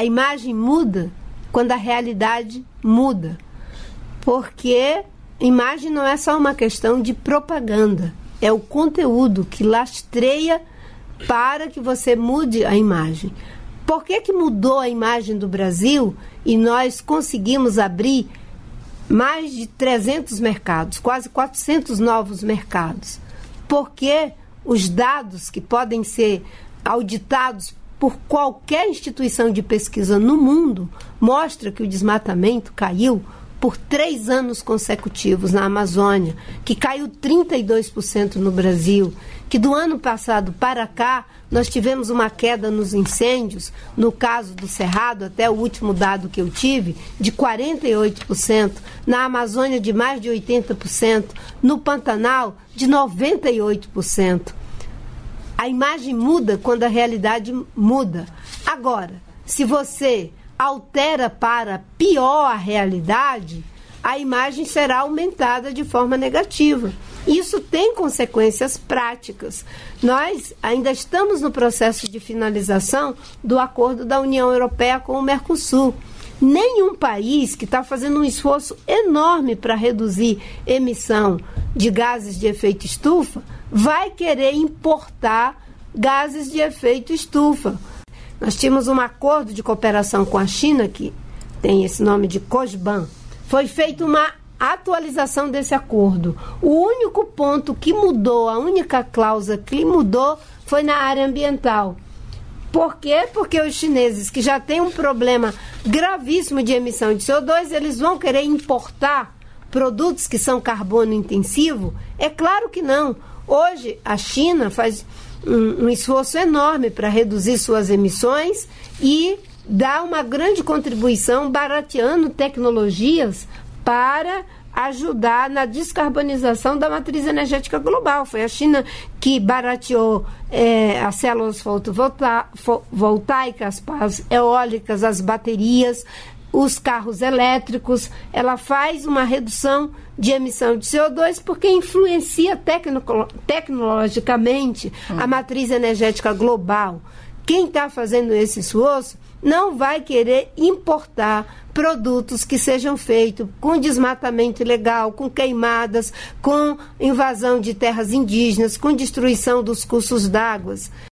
A imagem muda quando a realidade muda. Porque imagem não é só uma questão de propaganda. É o conteúdo que lastreia para que você mude a imagem. Por que mudou a imagem do Brasil e nós conseguimos abrir mais de 300 mercados, quase 400 novos mercados? Porque os dados que podem ser auditados por qualquer instituição de pesquisa no mundo mostram que o desmatamento caiu por 3 anos consecutivos na Amazônia, que caiu 32% no Brasil, que do ano passado para cá nós tivemos uma queda nos incêndios, no caso do Cerrado, até o último dado que eu tive, de 48%, na Amazônia de mais de 80%, no Pantanal de 98%. A imagem muda quando a realidade muda. Agora, se você altera para pior a realidade, a imagem será aumentada de forma negativa. Isso tem consequências práticas. Nós ainda estamos no processo de finalização do acordo da União Europeia com o Mercosul. Nenhum país que está fazendo um esforço enorme para reduzir emissão de gases de efeito estufa vai querer importar gases de efeito estufa. Nós tínhamos um acordo de cooperação com a China, que tem esse nome de COSBAN. Foi feita uma atualização desse acordo. O único ponto que mudou, a única cláusula que mudou foi na área ambiental. Por quê? Porque os chineses, que já têm um problema gravíssimo de emissão de CO2, eles vão querer importar produtos que são carbono intensivo? É claro que não. Hoje, a China faz um esforço enorme para reduzir suas emissões e dá uma grande contribuição barateando tecnologias para ajudar na descarbonização da matriz energética global. Foi a China que barateou as células fotovoltaicas, as eólicas, as baterias, os carros elétricos. Ela faz uma redução de emissão de CO2 porque influencia tecnologicamente a matriz energética global. Quem está fazendo esse esforço não vai querer importar produtos que sejam feitos com desmatamento ilegal, com queimadas, com invasão de terras indígenas, com destruição dos cursos d'água.